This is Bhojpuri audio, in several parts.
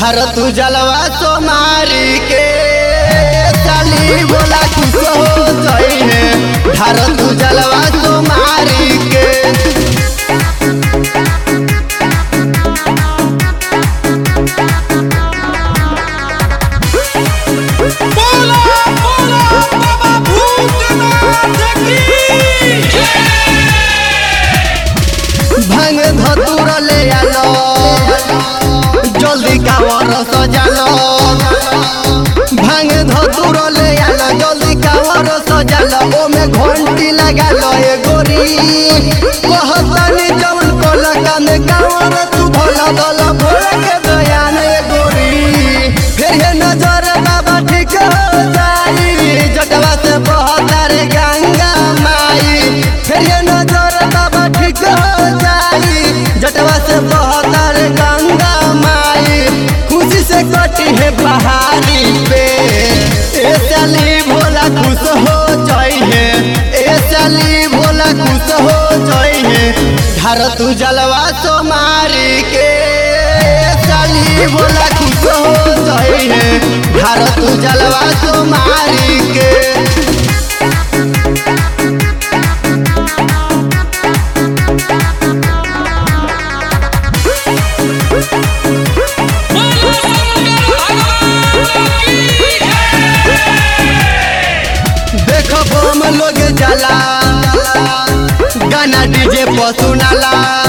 धार तू जलवा सोमारी के साली भोला खुश हो जाई है। धार तू जलवा सोमारी के भांग धतूर ले आलो जल्दी कावर सजालो। भांग धतूर ले आलो जल्दी कावर सजालो। ओमे घंटी लगालो ए गोरी कहतनी जवन कोला काने कावर तू भोला दला भोला के दयान ए गोरी। फिर ये नजर बाबा ठीक हो जाई जटवा से बहता रे गंगा माई। फिर ये नजर बाबा ठीक हो जाई जटवा से बहता रे गंगा माई। खुशी से कटी है पहाड़ी पे ए साली भोला खुश हो जाई है। ए साली भोला खुश हो जाई है। धार तू जलवा सोमारी के साली भोला खुश हो जाई है। धार तू जलवा सोमारी के देखो बम लोग जला गाना डीजे पर सुनाला।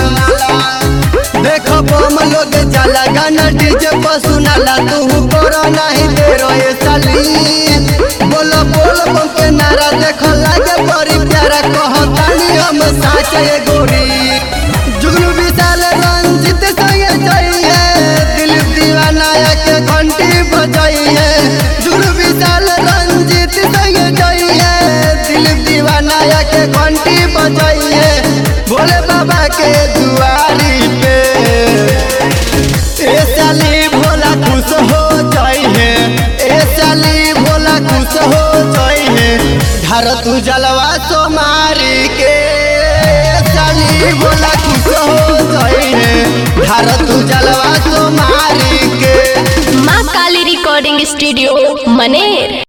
देखो बम लोग जला गाना डीजे पर सुनाला। तू करो नहीं तेरो ये साली बोलो बोल बम के नारा देखो लागे बड़ी प्यारा कहतानी हम साच ये गोरी। जुगनू विशाल रंजित संगे जाइए दिल दीवाना के घंटी बजाई है। जुगनू विशाल रंजित संगे जाइए दिल दीवाना के घंटी बजाई है। भोले बाबा के दुआरी पे ए साली भोला खुश हो जाई है। ए साली भोला खुश हो जाई है। धार तू जलवा सोमारी के साली भोला खुश हो जाई है। धार तू जलवा सोमारी के माँ काली रिकॉर्डिंग स्टूडियो मनेर।